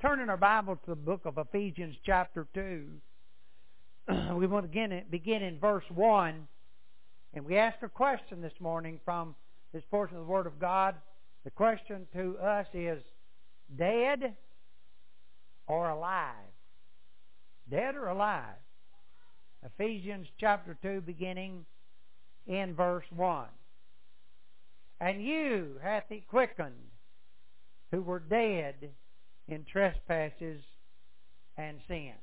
turn in our Bible to the book of Ephesians chapter 2. We want to begin in verse 1. And we asked a question this morning from this portion of the Word of God. The question to us is, dead or alive? Dead or alive? Ephesians chapter 2, beginning in verse 1. And you hath he quickened, who were dead in trespasses and sins.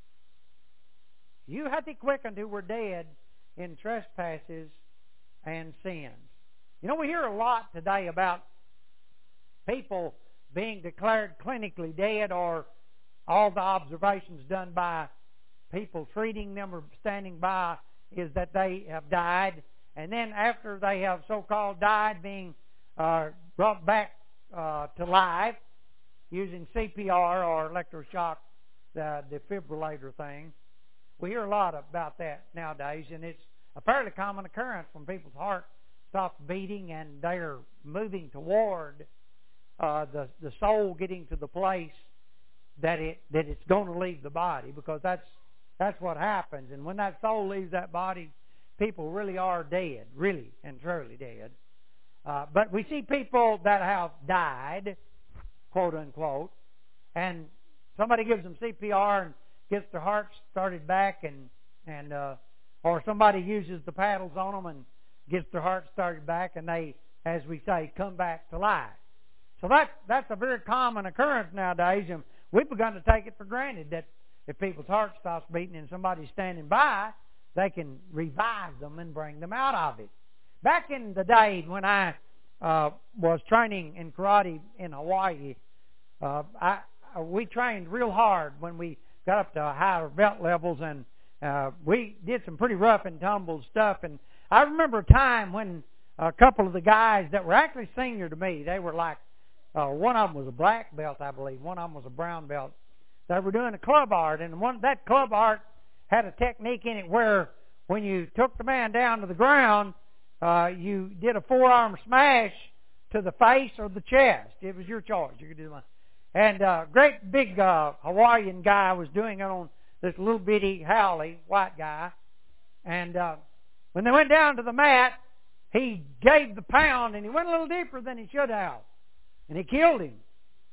You hath he quickened, who were dead in trespasses and sins. You know, we hear a lot today about people being declared clinically dead, or all the observations done by people treating them or standing by is that they have died. And then after they have so-called died, being brought back to life using CPR or electroshock, the defibrillator thing. We hear a lot about that nowadays, and it's a fairly common occurrence when people's heart stops beating and they're moving toward the soul getting to the place that it's going to leave the body, because that's what happens. And when that soul leaves that body, people really are dead, really and truly dead. But we see people that have died, quote unquote, and somebody gives them CPR and gets their heart started back, and or somebody uses the paddles on them and gets their heart started back, and they, as we say, come back to life. So that's a very common occurrence nowadays, and we've begun to take it for granted that if people's heart stops beating and somebody's standing by, they can revive them and bring them out of it. Back in the day when I was training in karate in Hawaii, we trained real hard when we got up to higher belt levels, and we did some pretty rough and tumble stuff. And I remember a time when a couple of the guys that were actually senior to me, they were like, one of them was a black belt, I believe. One of them was a brown belt. They were doing a club art, and that club art had a technique in it where when you took the man down to the ground, you did a forearm smash to the face or the chest. It was your choice. You could do one. And a great big Hawaiian guy was doing it on this little bitty haole, white guy. And when they went down to the mat, he gave the pound, and he went a little deeper than he should have. And he killed him.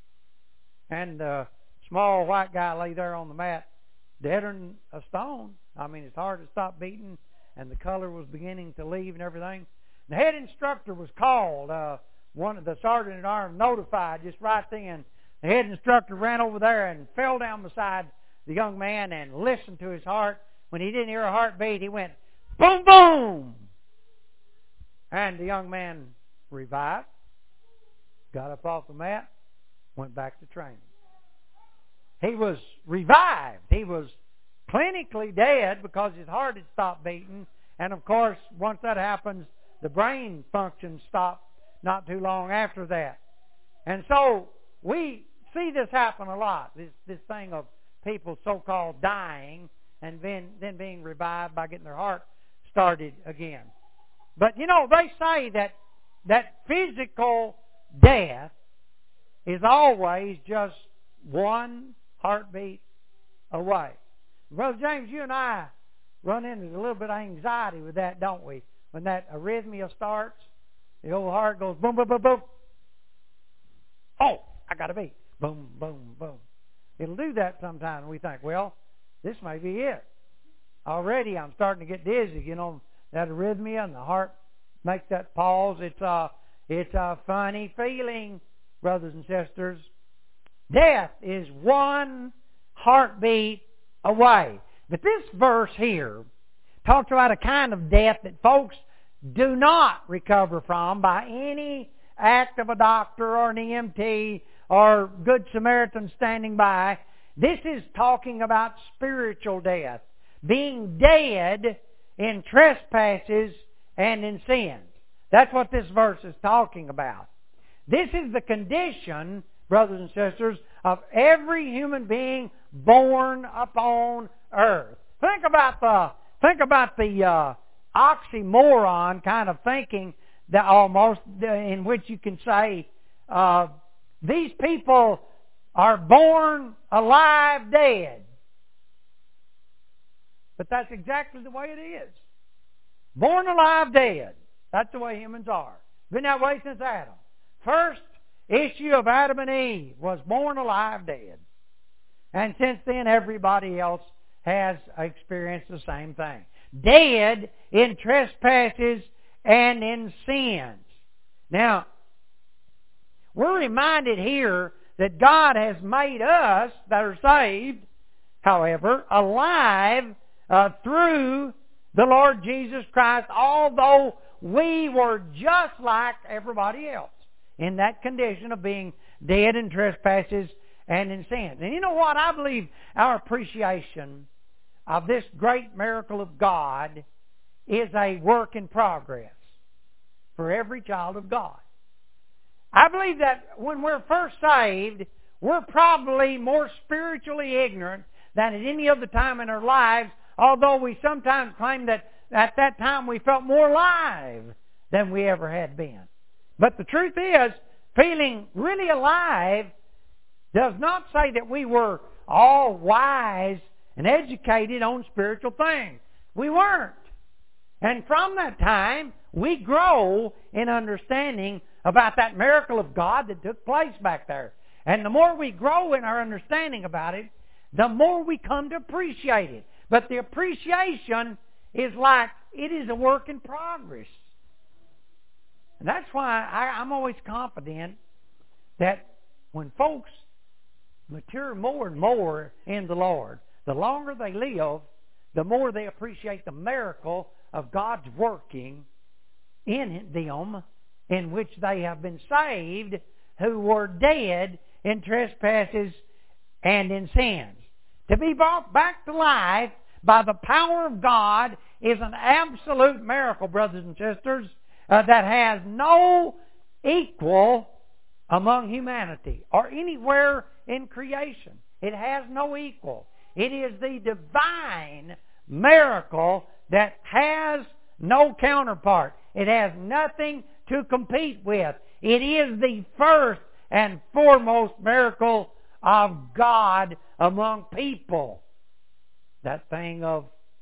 And the small white guy lay there on the mat, deader than a stone. I mean, his heart had stopped beating, and the color was beginning to leave and everything. The head instructor was called. One of the sergeant at arms notified just right then. The head instructor ran over there and fell down beside the young man and listened to his heart. When he didn't hear a heartbeat, he went, boom, boom! And the young man revived, got up off the mat, went back to training. He was revived. He was clinically dead because his heart had stopped beating. And of course, once that happens, the brain functions stop not too long after that. And so we see this happen a lot, this thing of people so-called dying and then being revived by getting their heart started again. But, you know, they say that physical death is always just one heartbeat away. Brother James, you and I run into a little bit of anxiety with that, don't we? When that arrhythmia starts, the old heart goes boom, boom, boom, boom. Oh, I got a beat. Boom, boom, boom. It'll do that sometimes, and we think, well, this may be it. Already I'm starting to get dizzy, you know, that arrhythmia, and the heart makes that pause. It's a funny feeling, brothers and sisters. Death is one heartbeat away. But this verse here talks about a kind of death that folks do not recover from by any act of a doctor or an EMT or Good Samaritan standing by. This is talking about spiritual death, being dead in trespasses and in sins. That's what this verse is talking about. This is the condition, brothers and sisters, of every human being born upon earth. Think about the oxymoron kind of thinking that almost in which you can say these people are born alive dead. But that's exactly the way it is. Born alive dead. That's the way humans are. Been that way since Adam. First issue of Adam and Eve was born alive dead. And since then, everybody else has experienced the same thing. Dead in trespasses and in sins. Now, we're reminded here that God has made us that are saved, however, alive through the Lord Jesus Christ, although we were just like everybody else in that condition of being dead in trespasses and in sins. And you know what? I believe our appreciation of this great miracle of God is a work in progress for every child of God. I believe that when we're first saved, we're probably more spiritually ignorant than at any other time in our lives, although we sometimes claim that at that time we felt more alive than we ever had been. But the truth is, feeling really alive does not say that we were all wise and educated on spiritual things. We weren't. And from that time, we grow in understanding about that miracle of God that took place back there. And the more we grow in our understanding about it, the more we come to appreciate it. But the appreciation is like it is a work in progress. And that's why I'm always confident that when folks mature more and more in the Lord, the longer they live, the more they appreciate the miracle of God's working in them, in which they have been saved, who were dead in trespasses and in sins. To be brought back to life by the power of God is an absolute miracle, brothers and sisters, that has no equal among humanity or anywhere in creation. It has no equal. It is the divine miracle that has no counterpart. It has nothing to compete with. It is the first and foremost miracle of God among people. That thing of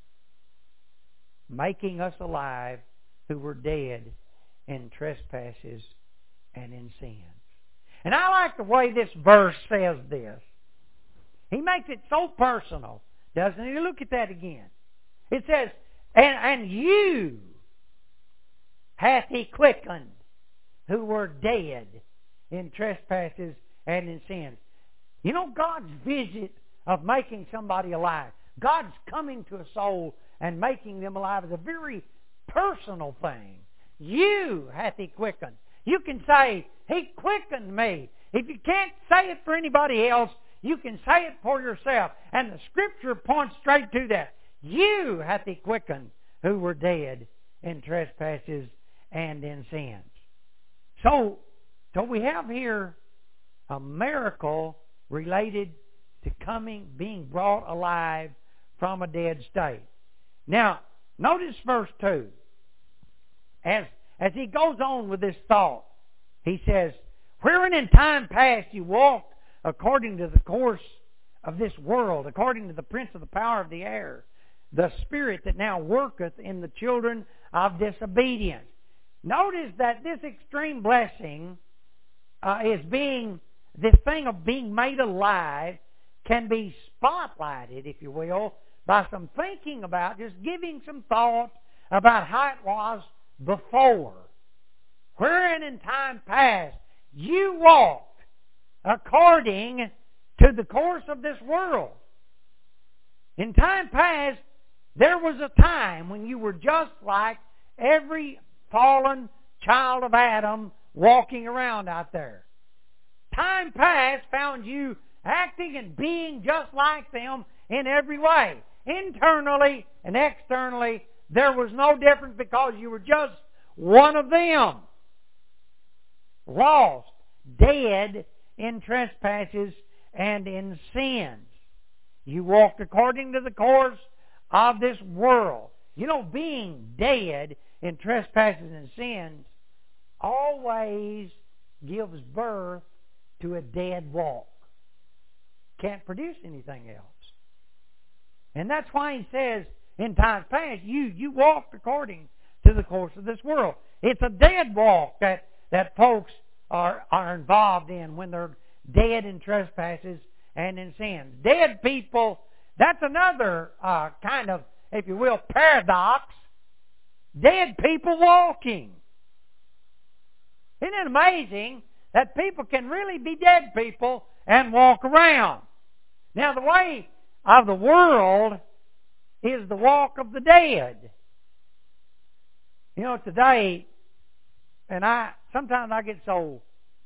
making us alive who were dead in trespasses and in sins. And I like the way this verse says this. He makes it so personal, doesn't he? Look at that again. It says, and you hath he quickened who were dead in trespasses and in sins. You know, God's visit of making somebody alive, God's coming to a soul and making them alive is a very personal thing. You hath he quickened. You can say, he quickened me. If you can't say it for anybody else, you can say it for yourself. And the Scripture points straight to that. You hath he quickened who were dead in trespasses and in sins. So we have here a miracle related to being brought alive from a dead state. Now, notice verse 2. As he goes on with this thought, he says, wherein in time past you walked according to the course of this world, according to the prince of the power of the air, the spirit that now worketh in the children of disobedience. Notice that this extreme blessing this thing of being made alive can be spotlighted, if you will, by some thinking about, just giving some thought about how it was before. Wherein in time past you walked according to the course of this world. In time past, there was a time when you were just like every fallen child of Adam walking around out there. Time past found you acting and being just like them in every way. Internally and externally, there was no difference because you were just one of them. Lost, dead in trespasses and in sins. You walked according to the course of this world. You know, being dead in trespasses and sins always gives birth to a dead walk. can't produce anything else. And that's why he says, in times past, you walked according to the course of this world. It's a dead walk that folks are involved in when they're dead in trespasses and in sins. Dead people, that's another kind of, if you will, paradox. Dead people walking. Isn't it amazing that people can really be dead people and walk around? Now, the way of the world is the walk of the dead. You know, today, and sometimes I get so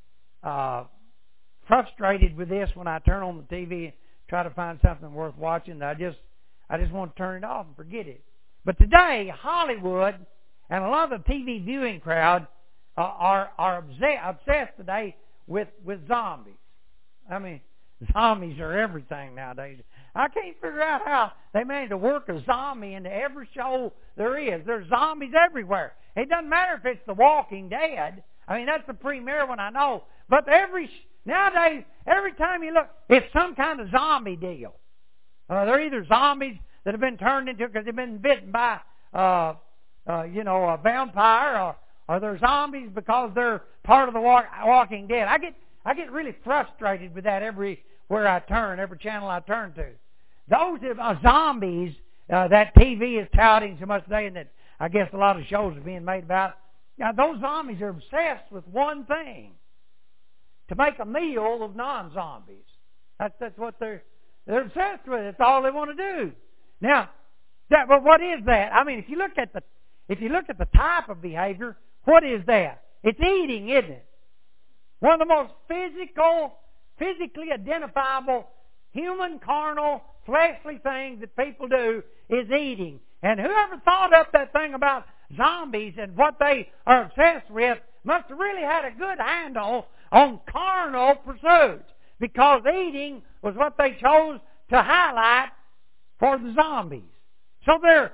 frustrated with this when I turn on the TV and try to find something worth watching that I just want to turn it off and forget it. But today, Hollywood and a lot of the TV viewing crowd are obsessed today with zombies. I mean, zombies are everything nowadays. I can't figure out how they manage to work a zombie into every show there is. There's zombies everywhere. It doesn't matter if it's The Walking Dead. I mean, that's the premier one I know. But nowadays, every time you look, it's some kind of zombie deal. They're either zombies that have been turned into because they've been bitten by, a vampire, or they're zombies because they're part of the Walking Dead. I get really frustrated with that everywhere I turn, every channel I turn to. Those zombies that TV is touting so much today, and that I guess a lot of shows are being made about. Now, those zombies are obsessed with one thing: to make a meal of non-zombies. That's what they're obsessed with. That's all they want to do. Now, but what is that? I mean, if you look at the type of behavior, what is that? It's eating, isn't it? One of the most physically identifiable, human, carnal, fleshly things that people do is eating. And whoever thought up that thing about zombies and what they are obsessed with must have really had a good handle on carnal pursuits, because eating was what they chose to highlight for the zombies. So they're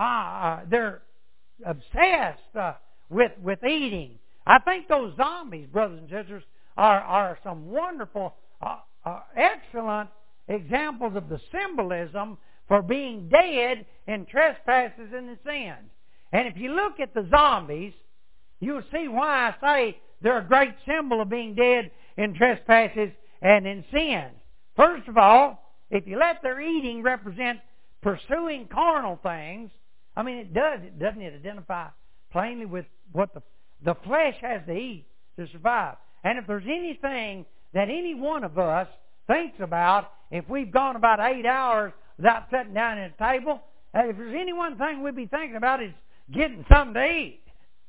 obsessed with eating. I think those zombies, brothers and sisters, are some wonderful, excellent examples of the symbolism for being dead in trespasses and in sins. And if you look at the zombies, you'll see why I say they're a great symbol of being dead in trespasses and in sins. First of all, if you let their eating represent pursuing carnal things, I mean, doesn't it identify plainly with what the flesh has to eat to survive? And if there's anything that any one of us thinks about, if we've gone about 8 hours without sitting down at a table, if there's any one thing we'd be thinking about, is getting something to eat.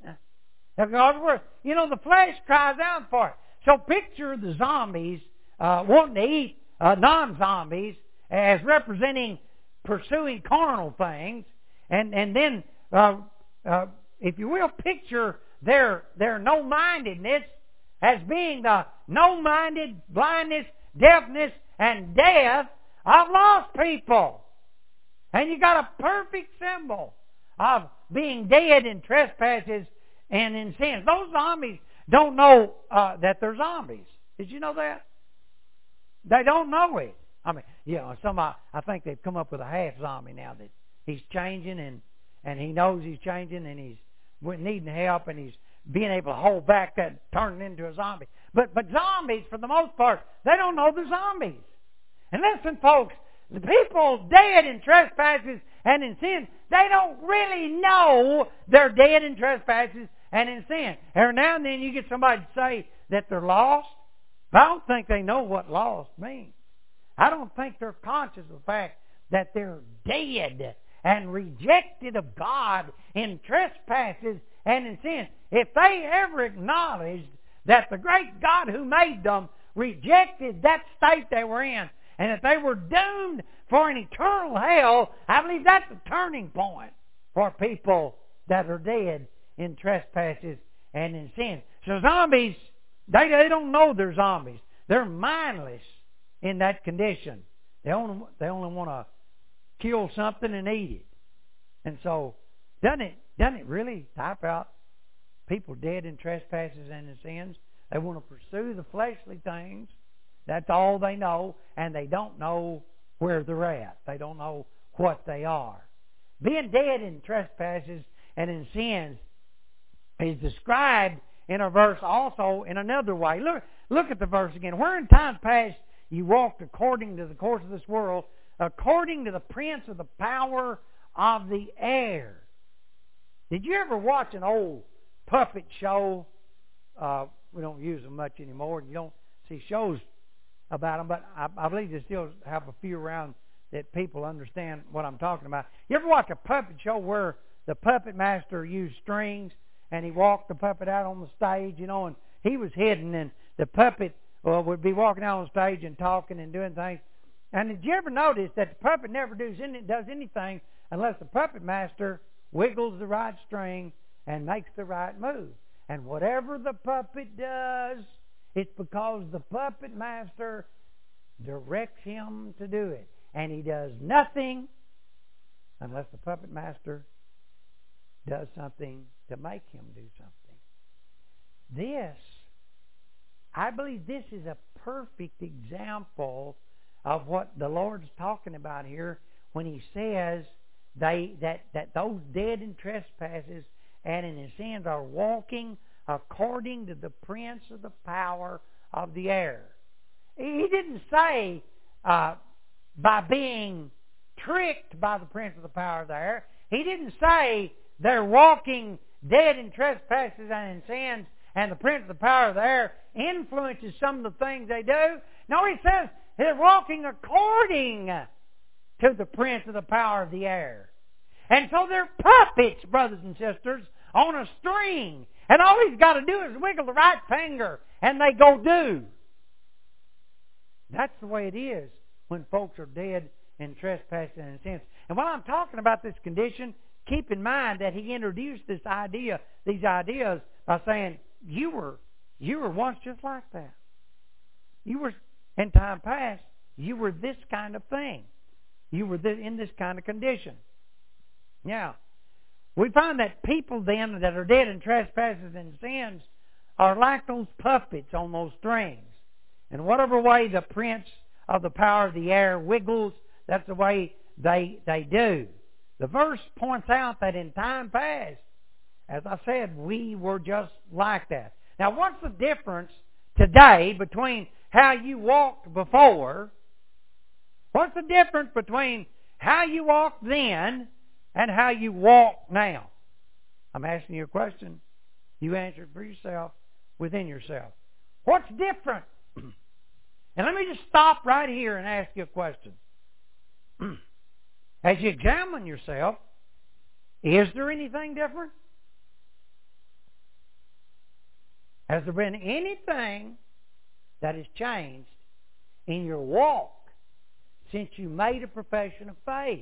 Because the flesh cries out for it. So picture the zombies wanting to eat non-zombies as representing pursuing carnal things, and then if you will, picture their no-mindedness as being the no-minded blindness, deafness, and death of lost people. And you got a perfect symbol of being dead in trespasses and in sins. Those zombies don't know that they're zombies. Did you know that? They don't know it. I mean, I think they've come up with a half zombie now, that he's changing and he knows he's changing and he's needing help and he's being able to hold back that turning into a zombie. But zombies, for the most part, they don't know they're zombies. And listen, folks, the people dead in trespasses and in sin, they don't really know they're dead in trespasses and in sin. Every now and then you get somebody to say that they're lost, but I don't think they know what lost means. I don't think they're conscious of the fact that they're dead and rejected of God in trespasses and in sin. If they ever acknowledged that the great God who made them rejected that state they were in, and that they were doomed for an eternal hell, I believe that's a turning point for people that are dead in trespasses and in sin. So zombies, they don't know they're zombies. They're mindless in that condition. They only want to kill something and eat it. And so, doesn't it really type out people dead in trespasses and in sins? They want to pursue the fleshly things. That's all they know, and they don't know where they're at. They don't know what they are. Being dead in trespasses and in sins is described in a verse also in another way. Look at the verse again. Where in times past you walked according to the course of this world, according to the prince of the power of the air. Did you ever watch an old puppet show? We don't use them much anymore. You don't see shows about them, but I believe they still have a few around that people understand what I'm talking about. You ever watch a puppet show where the puppet master used strings and he walked the puppet out on the stage, and he was hidden, and the puppet would be walking out on the stage and talking and doing things. And did you ever notice that the puppet never does anything unless the puppet master wiggles the right string and makes the right move? And whatever the puppet does, it's because the puppet master directs him to do it. And he does nothing unless the puppet master does something to make him do something. I believe this is a perfect example of what the Lord's talking about here when He says that those dead in trespasses and in His sins are walking according to the prince of the power of the air. He didn't say by being tricked by the prince of the power of the air. He didn't say they're walking dead in trespasses and in sins, and the prince of the power of the air influences some of the things they do. No, he says they're walking according to the prince of the power of the air. And so they're puppets, brothers and sisters, on a string. And all he's got to do is wiggle the right finger, and they go do. That's the way it is when folks are dead in trespasses and in sins. And while I'm talking about this condition, keep in mind that he introduced these ideas by saying, you were once just like that. You were, in time past, you were this kind of thing. You were in this kind of condition. Now, we find that people then that are dead in trespasses and sins are like those puppets on those strings. And whatever way the prince of the power of the air wiggles, that's the way they do. The verse points out that in time past, as I said, we were just like that. Now, what's the difference today between how you walked before? What's the difference between how you walked then and how you walk now? I'm asking you a question. You answer it for yourself, within yourself. What's different? And let me just stop right here and ask you a question. As you examine yourself, is there anything different? Has there been anything that has changed in your walk since you made a profession of faith?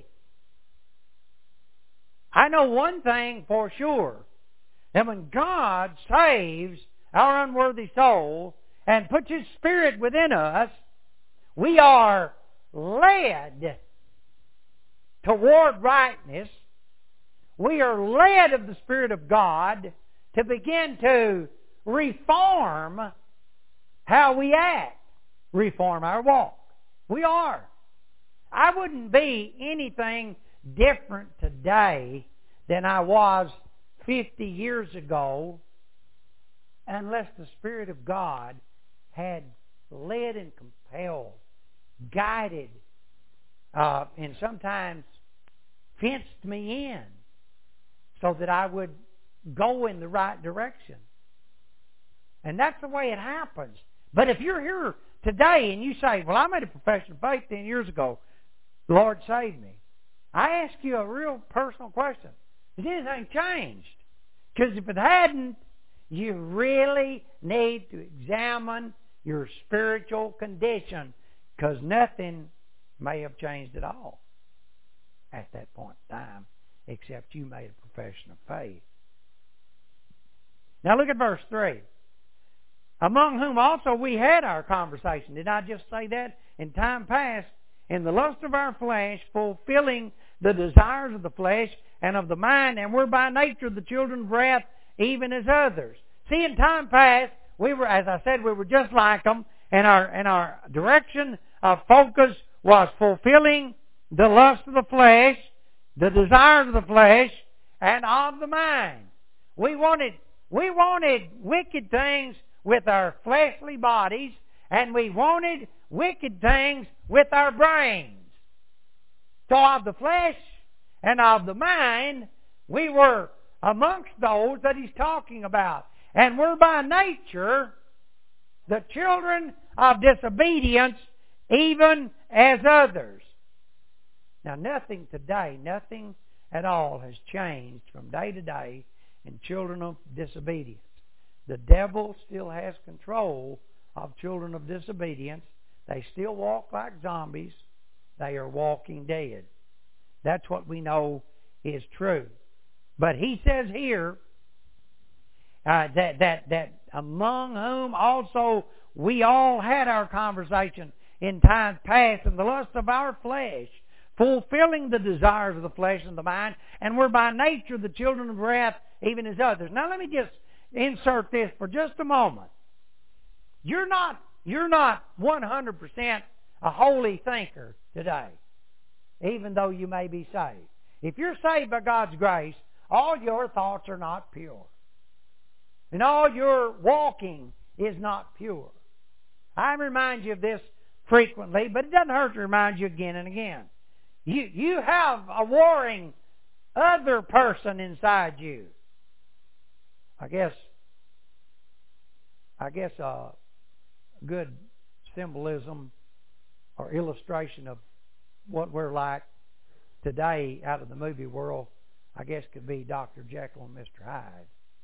I know one thing for sure, that when God saves our unworthy soul and puts His Spirit within us, we are led toward rightness. We are led of the Spirit of God to begin to reform how we act, reform our walk. We are. I wouldn't be anything different today than I was 50 years ago unless the Spirit of God had led and compelled, guided, and sometimes fenced me in so that I would go in the right direction. And that's the way it happens. But if you're here today and you say, well, I made a profession of faith 10 years ago, the Lord saved me. I ask you a real personal question. Has anything changed? Because if it hadn't, you really need to examine your spiritual condition, because nothing may have changed at all at that point in time, except you made a profession of faith. Now look at verse 3. Among whom also we had our conversation. Did I just say that? In time past, in the lust of our flesh, fulfilling the desires of the flesh and of the mind, and we're by nature the children of wrath, even as others. See, in time past, we were, as I said, we were just like them, and our direction of focus was fulfilling the lust of the flesh, the desires of the flesh, and of the mind. We wanted wicked things with our fleshly bodies, and we wanted wicked things with our brains. So of the flesh and of the mind, we were amongst those that he's talking about. And we're by nature the children of disobedience, even as others. Now nothing today, nothing at all has changed from day to day in children of disobedience. The devil still has control of children of disobedience. They still walk like zombies. They are walking dead. That's what we know is true. But he says here that among whom also we all had our conversation in times past in the lust of our flesh, fulfilling the desires of the flesh and the mind, and we're by nature the children of wrath, even as others. Now let me just insert this for just a moment. You're not 100% a holy thinker today, even though you may be saved. If you're saved by God's grace, all your thoughts are not pure. And all your walking is not pure. I remind you of this frequently, but it doesn't hurt to remind you again and again. You have a warring other person inside you. I guess a good symbolism or illustration of what we're like today out of the movie world, I guess, could be Dr. Jekyll and Mr. Hyde.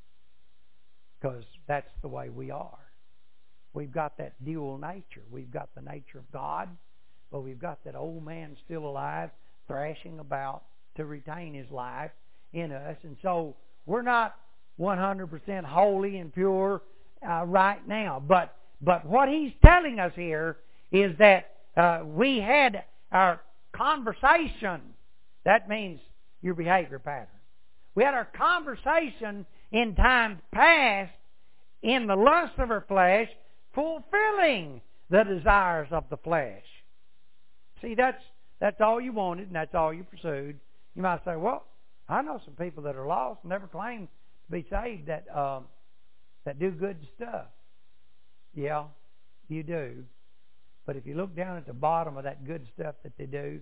Because that's the way we are. We've got that dual nature. We've got the nature of God, but we've got that old man still alive, thrashing about to retain his life in us. And so we're not 100% holy and pure right now. But what he's telling us here is that we had our conversation. That means your behavior pattern. We had our conversation in times past in the lust of our flesh, fulfilling the desires of the flesh. See, that's all you wanted and that's all you pursued. You might say, well, I know some people that are lost and never claim to be saved that do good stuff. Yeah, you do. But if you look down at the bottom of that good stuff that they do,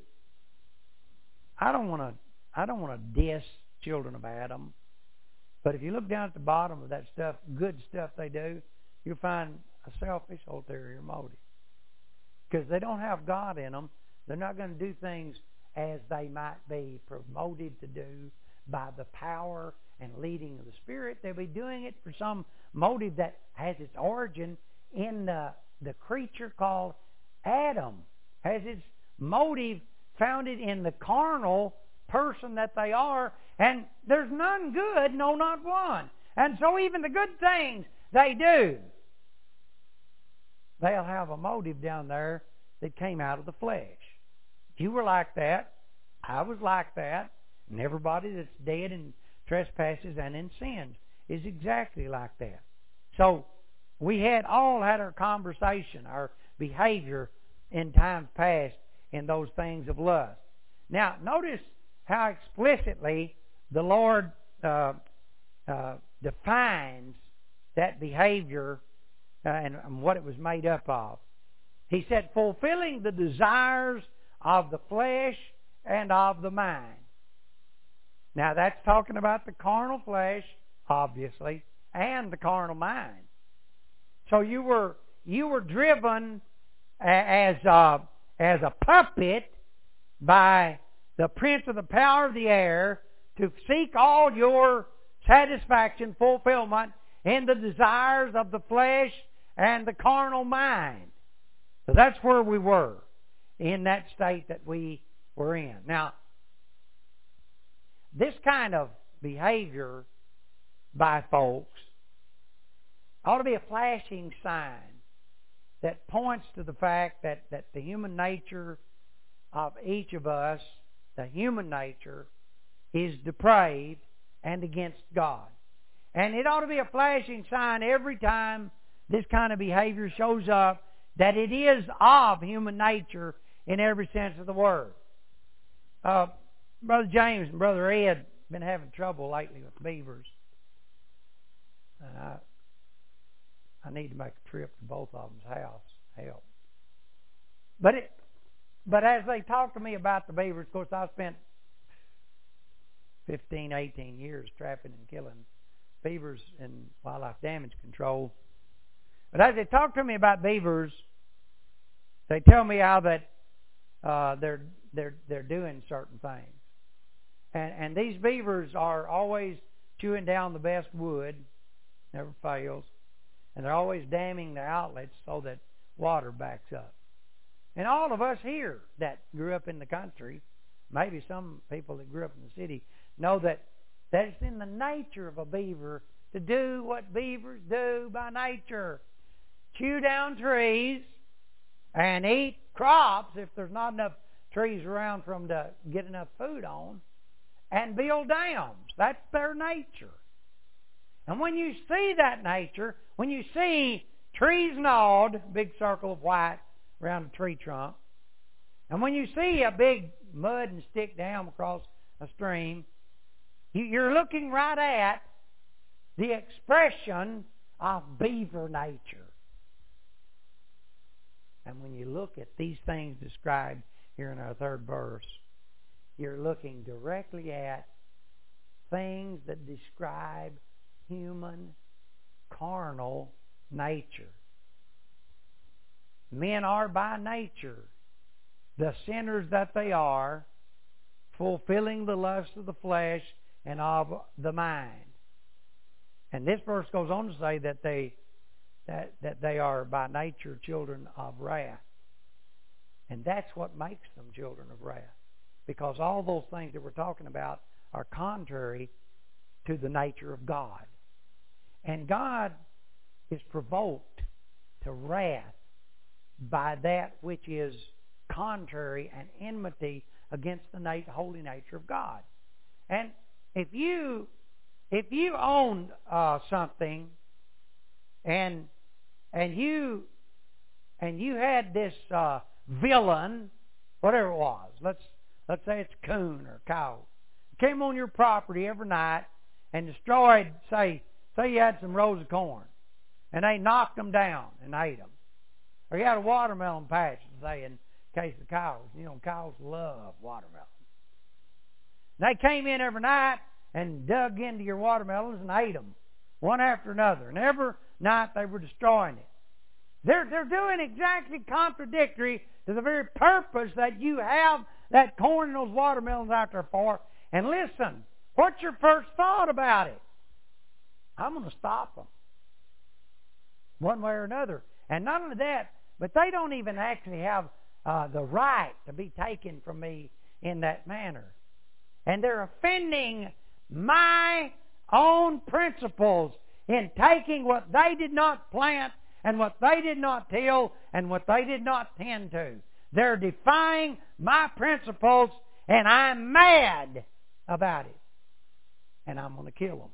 I don't want to diss children of Adam. But if you look down at the bottom of that stuff, good stuff they do, you'll find a selfish, ulterior motive. Because they don't have God in them. They're not going to do things as they might be promoted to do by the power and leading of the Spirit. They'll be doing it for some motive that has its origin in the creature called Adam. Has its motive founded in the carnal person that they are, and there's none good, no, not one. And so even the good things they do, they'll have a motive down there that came out of the flesh. You were like that. I was like that. And everybody that's dead in trespasses and in sins is exactly like that. So we all had our conversation, our behavior in times past in those things of lust. Now, notice how explicitly the Lord defines that behavior and what it was made up of. He said, fulfilling the desires of the flesh and of the mind. Now, that's talking about the carnal flesh, obviously, and the carnal mind. So you were driven as a puppet by the prince of the power of the air to seek all your satisfaction, fulfillment in the desires of the flesh and the carnal mind. So that's where we were in that state that we were in. Now, this kind of behavior by folks ought to be a flashing sign that points to the fact that the human nature of each of us, the human nature, is depraved and against God. And it ought to be a flashing sign every time this kind of behavior shows up that it is of human nature in every sense of the word. Brother James and Brother Ed been having trouble lately with beavers. And I need to make a trip to both of them's house. Help. But as they talk to me about the beavers, of course, I spent 15, 18 years trapping and killing beavers in wildlife damage control. But as they talk to me about beavers, they tell me how that they're doing certain things. And these beavers are always chewing down the best wood, never fails, and they're always damming the outlets so that water backs up. And all of us here that grew up in the country, maybe some people that grew up in the city, know that it's in the nature of a beaver to do what beavers do by nature. Chew down trees and eat crops if there's not enough trees around for them to get enough food on, and build dams. That's their nature. And when you see that nature, when you see trees gnawed, big circle of white around a tree trunk, and when you see a big mud and stick dam across a stream, you're looking right at the expression of beaver nature. And when you look at these things described here in our third verse, you're looking directly at things that describe human, carnal nature. Men are by nature, the sinners that they are, fulfilling the lusts of the flesh and of the mind. And this verse goes on to say that they are by nature children of wrath. And that's what makes them children of wrath. Because all those things that we're talking about are contrary to the nature of God. And God is provoked to wrath by that which is contrary and enmity against the holy nature of God. And if you owned something and you had this villain, whatever it was, let's say it's a coon or a cow, came on your property every night and destroyed, say you had some rows of corn, and they knocked them down and ate them. Or you had a watermelon patch, say, in case of cows. You know, cows love watermelon. They came in every night and dug into your watermelons and ate them, one after another. And every night they were destroying it. They're doing exactly contradictory to the very purpose that you have that corn and those watermelons out there for. And listen, what's your first thought about it? I'm going to stop them, one way or another. And not only that, but they don't even actually have the right to be taken from me in that manner. And they're offending my own principles in taking what they did not plant and what they did not till and what they did not tend to. They're defying my principles, and I'm mad about it. And I'm going to kill them.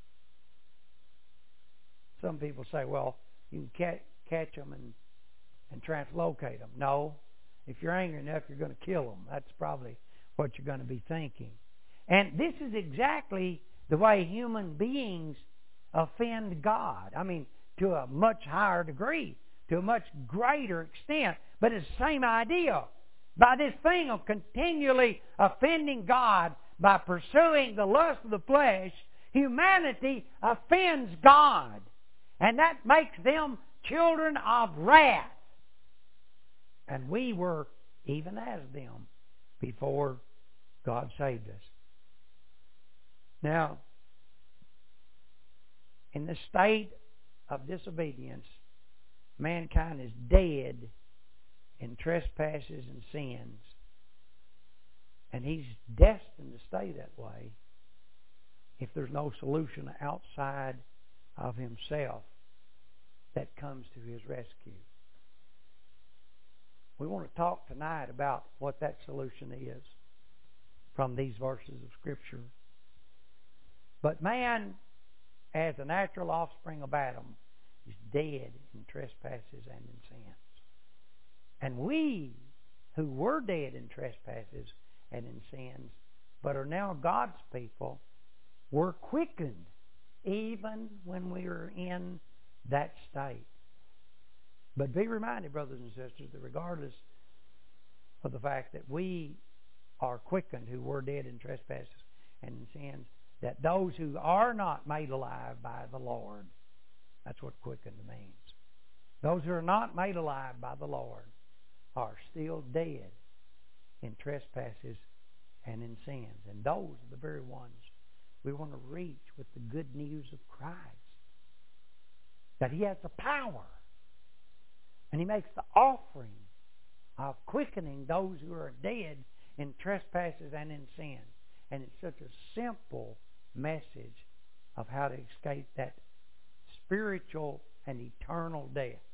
Some people say, well, you can catch them and translocate them. No. If you're angry enough, you're going to kill them. That's probably what you're going to be thinking. And this is exactly the way human beings offend God. I mean, to a much higher degree, to a much greater extent. But it's the same idea. By this thing of continually offending God by pursuing the lust of the flesh, humanity offends God. And that makes them children of wrath. And we were even as them before God saved us. Now, in the state of disobedience, mankind is dead in trespasses and sins. And he's destined to stay that way if there's no solution outside of himself that comes to his rescue. We want to talk tonight about what that solution is from these verses of Scripture. But man, as a natural offspring of Adam, is dead in trespasses and in sins. And we, who were dead in trespasses and in sins, but are now God's people, were quickened even when we were in that state. But be reminded, brothers and sisters, that regardless of the fact that we are quickened who were dead in trespasses and in sins, that those who are not made alive by the Lord, that's what quickened means. Those who are not made alive by the Lord are still dead in trespasses and in sins. And those are the very ones we want to reach with the good news of Christ. That He has the power. And He makes the offering of quickening those who are dead in trespasses and in sin. And it's such a simple message of how to escape that spiritual and eternal death.